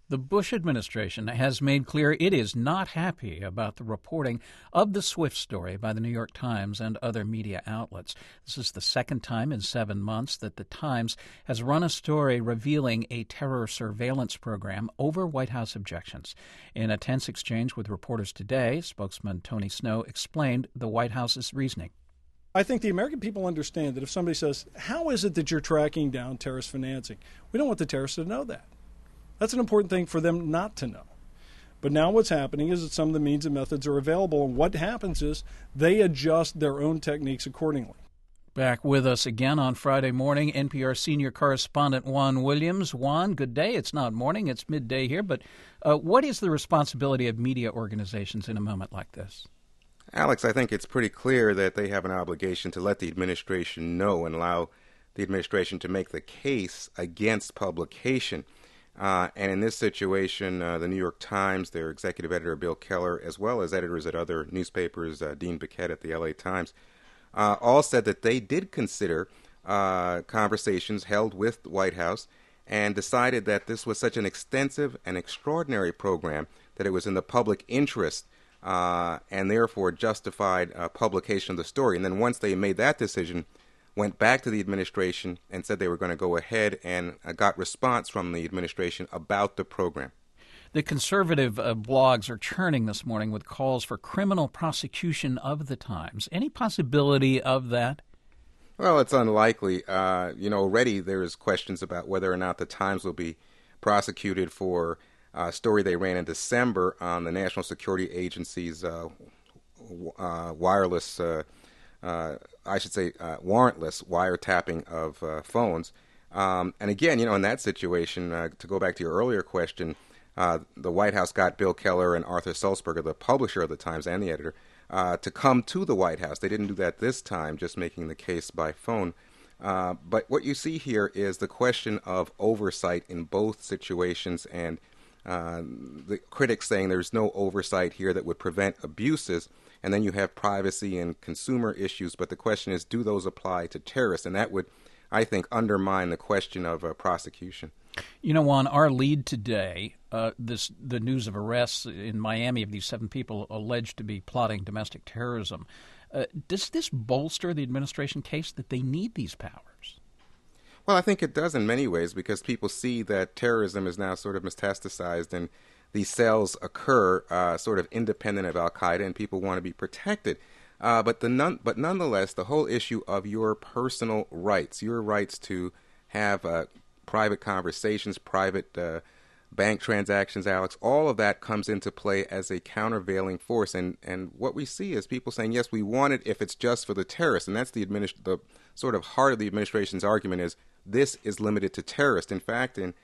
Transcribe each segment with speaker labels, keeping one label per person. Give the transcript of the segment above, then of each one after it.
Speaker 1: The Bush administration has made clear it is not happy about the reporting of the SWIFT story by the New York Times and other media outlets. This is the second time in 7 months that the Times has run a story revealing a terror surveillance program over White House objections. In a tense exchange with reporters today, spokesman Tony Snow explained the White House's reasoning.
Speaker 2: I think the American people understand that if somebody says, how is it that you're tracking down terrorist financing? We don't want the terrorists to know that. That's an important thing for them not to know. But now what's happening is that some of the means and methods are available, and what happens is they adjust their own techniques accordingly.
Speaker 1: Back with us again on Friday morning, NPR senior correspondent Juan Williams. Juan, good day. It's not morning, it's midday here, but what is the responsibility of media organizations in a moment like this?
Speaker 3: Alex, I think it's pretty clear that they have an obligation to let the administration know and allow the administration to make the case against publication. And in this situation, the New York Times, their executive editor, Bill Keller, as well as editors at other newspapers, Dean Baquet at the LA Times, all said that they did consider conversations held with the White House and decided that this was such an extensive and extraordinary program that it was in the public interest and therefore justified publication of the story. And then once they made that decision, went back to the administration and said they were going to go ahead and got response from the administration about the program.
Speaker 1: The conservative blogs are churning this morning with calls for criminal prosecution of the Times. Any possibility of that?
Speaker 3: Well, it's unlikely. Already there's questions about whether or not the Times will be prosecuted for a story they ran in December on the National Security Agency's wireless warrantless wiretapping of phones. And again, in that situation, to go back to your earlier question, the White House got Bill Keller and Arthur Sulzberger, the publisher of the Times and the editor, to come to the White House. They didn't do that this time, just making the case by phone. But what you see here is the question of oversight in both situations, and the critics saying there's no oversight here that would prevent abuses. And then you have privacy and consumer issues. But the question is, do those apply to terrorists? And that would, I think, undermine the question of prosecution.
Speaker 1: Juan, our lead today, the news of arrests in Miami of these 7 people alleged to be plotting domestic terrorism. Does this bolster the administration case that they need these powers?
Speaker 3: Well, I think it does in many ways, because people see that terrorism is now sort of metastasized and these cells occur sort of independent of al-Qaeda, and people want to be protected. But nonetheless, the whole issue of your personal rights, your rights to have private conversations, private bank transactions, Alex, all of that comes into play as a countervailing force. And what we see is people saying, yes, we want it if it's just for the terrorists. And that's the sort of heart of the administration's argument is this is limited to terrorists. In fact, in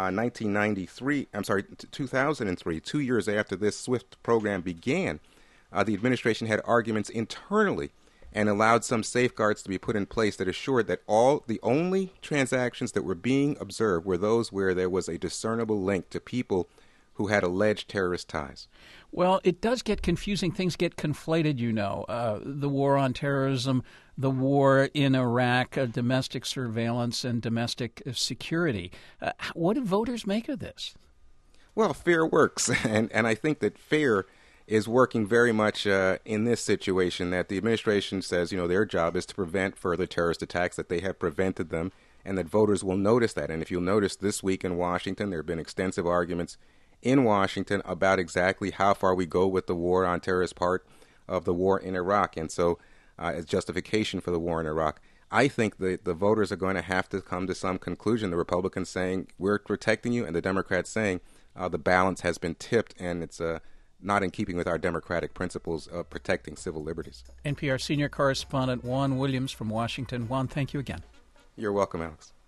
Speaker 3: 2003, 2 years after this SWIFT program began, the administration had arguments internally and allowed some safeguards to be put in place that assured that the only transactions that were being observed were those where there was a discernible link to people who had alleged terrorist ties.
Speaker 1: Well, it does get confusing. Things get conflated, the war on terrorism, the war in Iraq, domestic surveillance, and domestic security. What do voters make of this?
Speaker 3: Well, FAIR works, and I think that FAIR is working very much in this situation, that the administration says, their job is to prevent further terrorist attacks, that they have prevented them, and that voters will notice that. And if you'll notice, this week in Washington, there have been extensive arguments in Washington about exactly how far we go with the war on terror as part of the war in Iraq, and so as justification for the war in Iraq. I think the voters are going to have to come to some conclusion. The Republicans saying, we're protecting you, and the Democrats saying the balance has been tipped, and it's not in keeping with our democratic principles of protecting civil liberties.
Speaker 1: NPR senior correspondent Juan Williams from Washington. Juan, thank you again.
Speaker 3: You're welcome, Alex.